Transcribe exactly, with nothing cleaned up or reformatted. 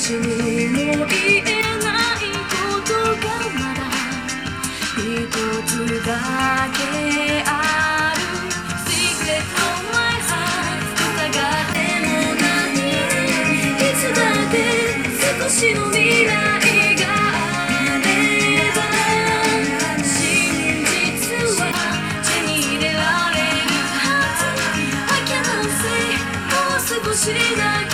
私にも言えないことがまだ一つだけある Secret of my heart 疑ってもないいつだって少しの未来があれば真実は手に入れられるはず I cannot say もう少しだけ